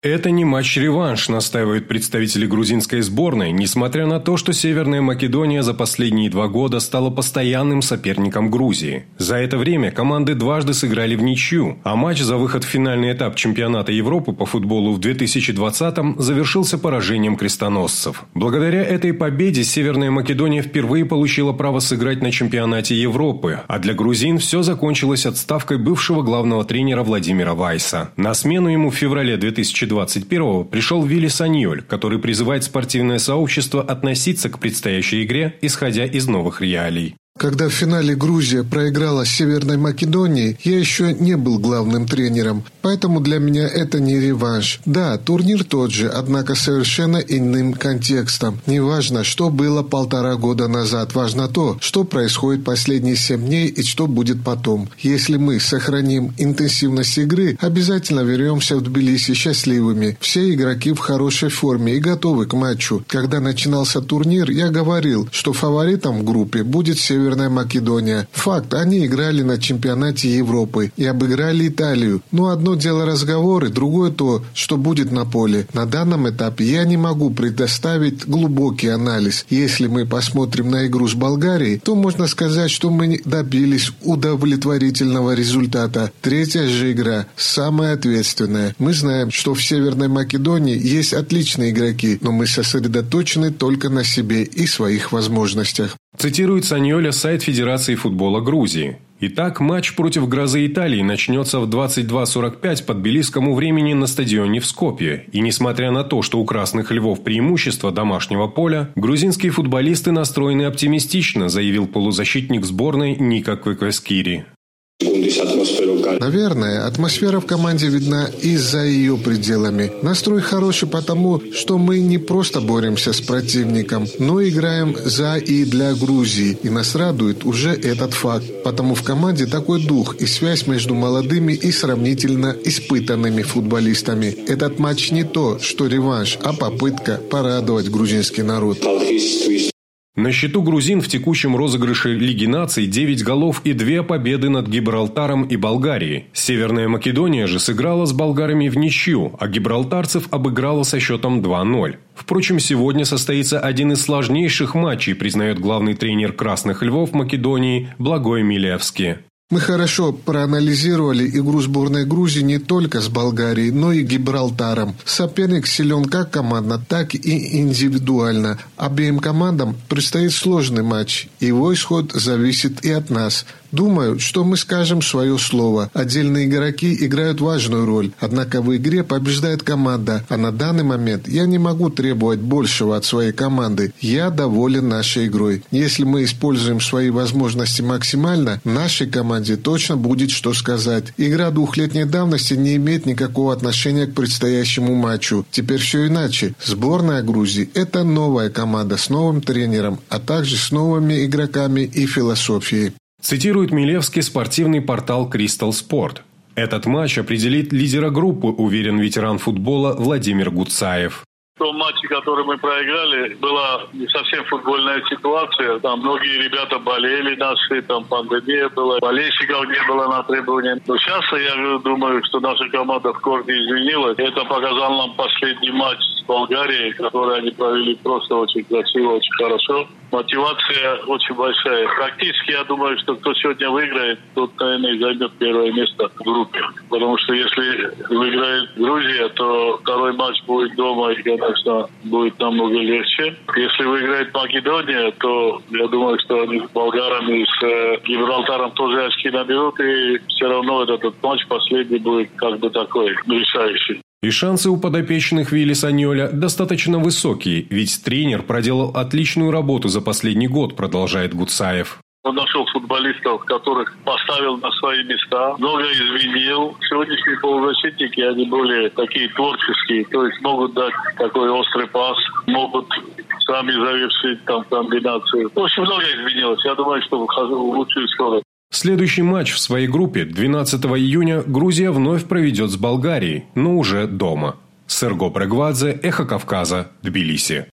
Это не матч-реванш, настаивают представители грузинской сборной, несмотря на то, что Северная Македония за последние 2 года стала постоянным соперником Грузии. За это время команды дважды сыграли в ничью, а матч за выход в финальный этап чемпионата Европы по футболу в 2020-м завершился поражением крестоносцев. Благодаря этой победе Северная Македония впервые получила право сыграть на чемпионате Европы, а для грузин все закончилось отставкой бывшего главного тренера Владимира Вайса. На смену ему в феврале 2021-го пришел Вили Саньоль, который призывает спортивное сообщество относиться к предстоящей игре, исходя из новых реалий. Когда в финале Грузия проиграла Северной Македонии, я еще не был главным тренером, поэтому для меня это не реванш. Да, турнир тот же, однако совершенно иным контекстом. Не важно, что было 1,5 года назад, важно то, что происходит последние 7 дней и что будет потом. Если мы сохраним интенсивность игры, обязательно вернемся в Тбилиси счастливыми. Все игроки в хорошей форме и готовы к матчу. Когда начинался турнир, я говорил, что фаворитом в группе будет Северная Македония. Факт, они играли на чемпионате Европы и обыграли Италию. Но одно дело разговоры, другое то, что будет на поле. На данном этапе я не могу предоставить глубокий анализ. Если мы посмотрим на игру с Болгарией, то можно сказать, что мы добились удовлетворительного результата. Третья же игра самая ответственная. Мы знаем, что в Северной Македонии есть отличные игроки, но мы сосредоточены только на себе и своих возможностях. Цитирует Саньоля сайт Федерации футбола Грузии. Итак, матч против «Грозы Италии» начнется в 22:45 по тбилисскому времени на стадионе в Скопье. И несмотря на то, что у «Красных львов» преимущество домашнего поля, грузинские футболисты настроены оптимистично, заявил полузащитник сборной Ника Квеквескири. Наверное, атмосфера в команде видна и за ее пределами. Настрой хороший потому, что мы не просто боремся с противником, но играем за и для Грузии. И нас радует уже этот факт. Потому в команде такой дух и связь между молодыми и сравнительно испытанными футболистами. Этот матч не то, что реванш, а попытка порадовать грузинский народ. На счету грузин в текущем розыгрыше Лиги наций 9 голов и 2 победы над Гибралтаром и Болгарией. Северная Македония же сыграла с болгарами в ничью, а гибралтарцев обыграла со счетом 2-0. Впрочем, сегодня состоится один из сложнейших матчей, признает главный тренер «Красных львов» Македонии Благой Милевски. Мы хорошо проанализировали игру сборной Грузии не только с Болгарией, но и Гибралтаром. Соперник силен как командно, так и индивидуально. Обеим командам предстоит сложный матч. Его исход зависит и от нас. Думаю, что мы скажем свое слово. Отдельные игроки играют важную роль. Однако в игре побеждает команда. А на данный момент я не могу требовать большего от своей команды. Я доволен нашей игрой. Если мы используем свои возможности максимально, нашей команде точно будет что сказать. Игра 2-летней давности не имеет никакого отношения к предстоящему матчу. Теперь все иначе. Сборная Грузии – это новая команда с новым тренером, а также с новыми игроками и философией. Цитирует Милевский спортивный портал Crystal Sport. Этот матч определит лидера группы, уверен ветеран футбола Владимир Гуцаев. В том матче, который мы проиграли, была не совсем футбольная ситуация. Там многие ребята болели наши, там пандемия была, болельщиков не было на трибуне. Но сейчас я думаю, что наша команда в корне изменилась. Это показал нам последний матч с Болгарией, который они провели просто очень красиво, очень хорошо. Мотивация очень большая. Практически я думаю, что кто сегодня выиграет, тот, наверное, займет первое место в группе. Потому что если выиграет Грузия, то второй матч будет дома и, конечно, будет намного легче. Если выиграет Македония, то я думаю, что они с болгарами и с Гибралтаром тоже очки наберут, и все равно этот матч последний будет как бы такой решающий. И шансы у подопечных Вили Саньоля достаточно высокие, ведь тренер проделал отличную работу за последний год, продолжает Гуцаев. Он нашел футболистов, которых поставил на свои места, много изменил. Сегодняшние полузащитники, они более такие творческие, то есть могут дать такой острый пас, могут сами завершить там комбинацию. В общем, много изменилось. Я думаю, что в лучшую сторону. Следующий матч в своей группе 12 июня Грузия вновь проведет с Болгарией, но уже дома. Серго Прегвадзе, Эхо Кавказа, Тбилиси.